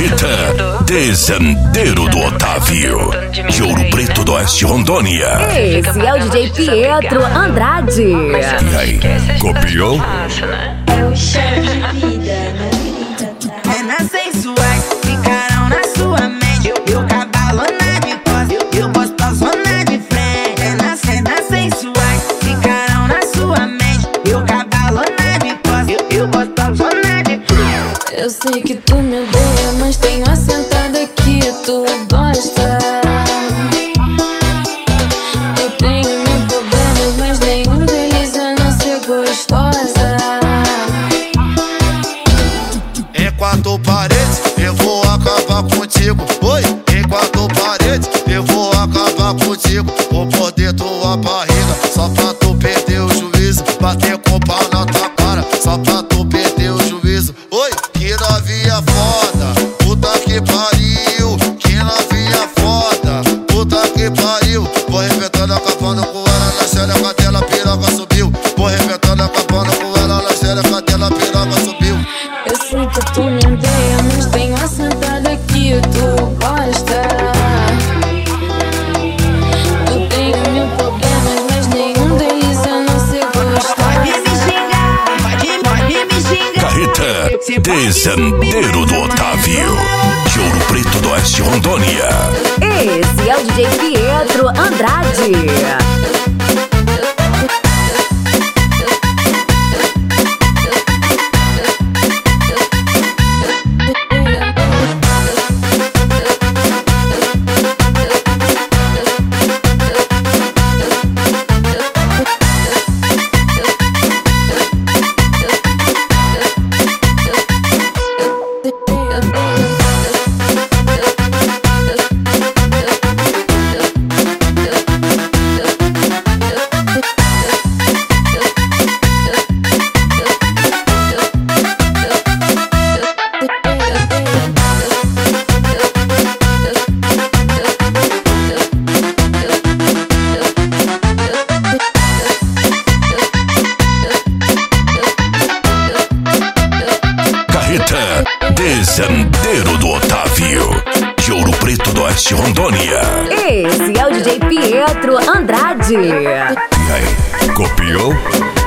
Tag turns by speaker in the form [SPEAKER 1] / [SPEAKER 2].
[SPEAKER 1] Carreta Desendeiro do Otávio, de Ouro Preto do Oeste, Rondônia.
[SPEAKER 2] Esse é o DJ Pietro Andrade.
[SPEAKER 1] E aí, copiou?
[SPEAKER 3] É o cheiro de vida, Cenas sensuais ficarão na sua mente. Eu cabalona de costas, eu gostosona de frente. Cenas sensuais ficarão na sua mente. Eu cabalona de costas, eu gostosona de frente.
[SPEAKER 4] Eu sei que tu me odeia, mas tenho assentada que tu gosta. Eu tenho mil problemas, mas nenhum deles é não ser gostosa.
[SPEAKER 5] Enquanto paredes, eu vou acabar contigo. Oi, enquanto paredes, eu vou acabar contigo. Vou morder tua barriga, só pra tu perder o juízo. Bater com o pau na tua cara, só pra tu perder o juízo. Oi, que novinha foda, puta que pariu. Que novinha foda, puta que pariu. Vou arrebentando, acabando com ela na xereca dela, piroca subiu. Vou arrebentando, acabando com ela na xereca dela, piroca subiu.
[SPEAKER 4] Eu sei que tu me odeia, mas tenho assentada que tu gosta. Eu tenho mil problemas, mas nenhum deles é não ser gostosa.
[SPEAKER 3] Pode me xingar, pode me xingar.
[SPEAKER 1] Carreta Desendeiro do Otávio, de Ouro Preto do Oeste, Rondônia.
[SPEAKER 2] Esse é o DJ Pietro Andrade.
[SPEAKER 1] Carreta Desendeiro do Otávio, de Ouro Preto do Oeste, Rondônia.
[SPEAKER 2] Esse é o DJ Pietro Andrade.
[SPEAKER 1] E aí, copiou?